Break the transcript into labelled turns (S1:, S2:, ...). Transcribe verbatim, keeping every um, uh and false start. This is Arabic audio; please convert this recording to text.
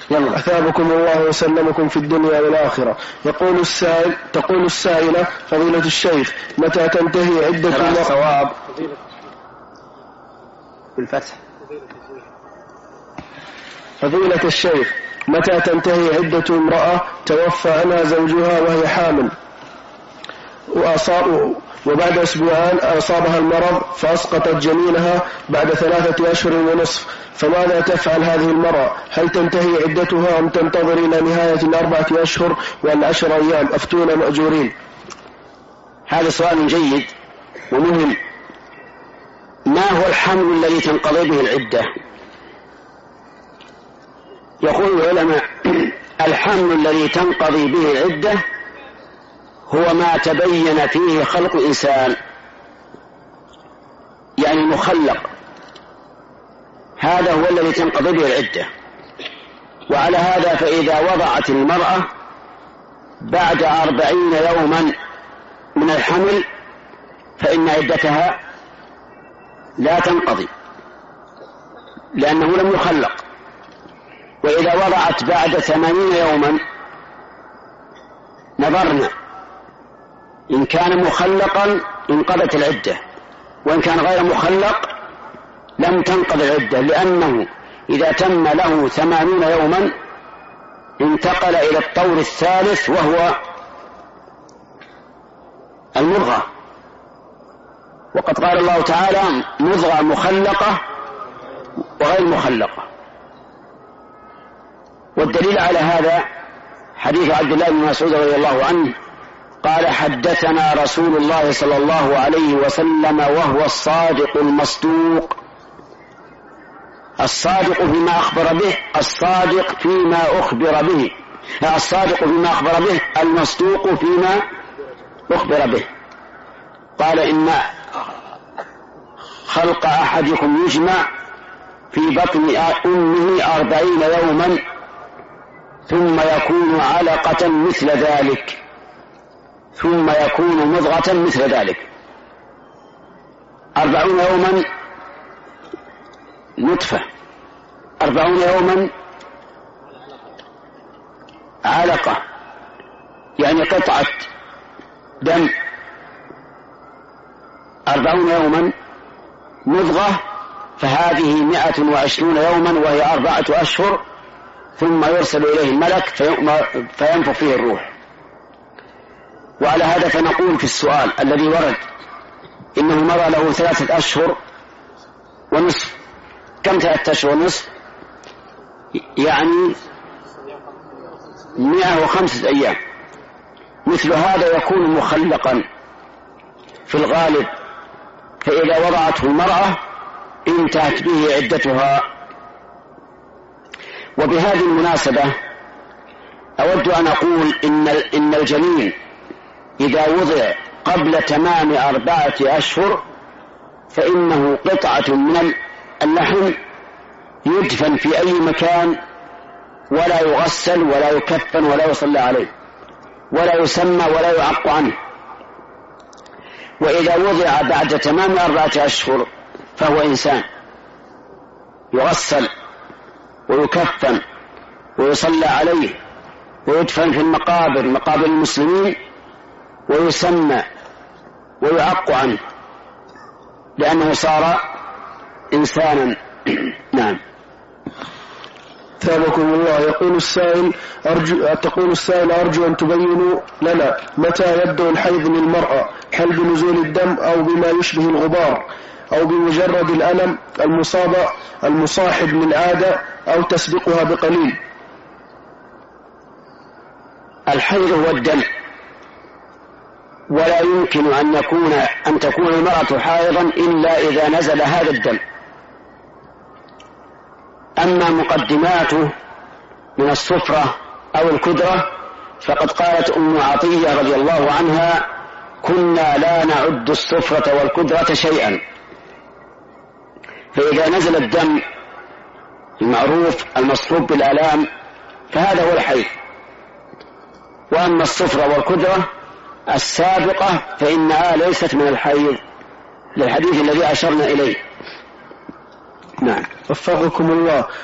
S1: أثابكم الله وسلمكم في الدنيا والآخرة. يقول السائل تقول السائلة: فضيلة الشيخ، متى تنتهي عدة
S2: الصواب بالفتح.
S1: فضيلة الشيخ، متى تنتهي عدة امرأة توفى عنها زوجها وهي حامل وأصاب وبعد أسبوعان أصابها المرض فأسقطت جنينها بعد ثلاثة أشهر ونصف، فماذا تفعل هذه المرأة؟ هل تنتهي عدتها أم تنتظر إلى نهاية الأربعة أشهر والعشر أيام؟ أفتونا مأجورين.
S2: هذا سؤال جيد ومهم. ما هو الحمل الذي تنقضي به العدة؟ يقول العلماء: الحمل الذي تنقضي به العدة هو ما تبين فيه خلق إنسان، يعني مخلق، هذا هو الذي تنقضي به العدة. وعلى هذا فإذا وضعت المرأة بعد أربعين يوما من الحمل فإن عدتها لا تنقضي لأنه لم يخلق. وإذا وضعت بعد ثمانين يوما نظرنا، إن كان مخلقا انقضت العدة، وإن كان غير مخلق لم تنقض العدة، لأنه إذا تم له ثمانين يوما انتقل إلى الطور الثالث وهو المضغة. وقد قال الله تعالى: مضغة مخلقة وغير مخلقة. والدليل على هذا حديث عبد الله بن مسعود رضي الله عنه قال: حدثنا رسول الله صلى الله عليه وسلم وهو الصادق المصدوق. الصادق فيما أخبر به، الصادق فيما أخبر به، الصادق فيما أخبر به، المصدوق فيما أخبر به. قال: إن خلق أحدكم يجمع في بطن أمه أربعين يوما ثم يكون علقة مثل ذلك ثم يكون مضغة مثل ذلك. أربعون يوما نطفة، أربعون يوما علقة، يعني قطعة دم، أربعون يوما مضغة، فهذه مائة وعشرون يوما وهي أربعة أشهر، ثم يرسل إليه الملك فينفخ فيه الروح. وعلى هذا فنقول في السؤال الذي ورد إنه مضى له ثلاثة أشهر ونصف. كم ثلاثة أشهر ونصف؟ يعني مئة وخمسة أيام. مثل هذا يكون مخلقا في الغالب، فإذا وضعته المرأة انتهت به عدتها. وبهذه المناسبة أود أن أقول إن إن الجنين إذا وضع قبل تمام أربعة أشهر فإنه قطعة من اللحم يدفن في أي مكان، ولا يغسل ولا يكفن ولا يصلى عليه ولا يسمى ولا يعق عنه. وإذا وضع بعد تمام أربعة أشهر فهو إنسان يغسل ويكفن ويصلى عليه ويدفن في المقابر مقابر المسلمين ويسمى ويعق عنه لأنه صار إنسانا. نعم.
S1: ثابكم الله. يقول السائل أرجو تقول السائل أرجو أن تبينوا لنا متى يبدأ الحيض للمرأة، هل بنزول الدم أو بما يشبه الغبار أو بمجرد الألم المصابة المصاحب للعادة أو تسبقها بقليل؟
S2: الحيض هو الدم، ولا يمكن أن يكون أن تكون المرأة حائضا إلا إذا نزل هذا الدم. أما مقدماته من الصفرة أو الكدرة فقد قالت أم عطية رضي الله عنها: كنا لا نعد الصفرة والكدرة شيئا. فإذا نزل الدم المعروف المصحوب بالآلام فهذا هو الحيض. وأما الصفرة والكدرة السابقة فإنها ليست من الحيض للحديث الذي أشرنا إليه. نعم.
S1: وفقكم الله.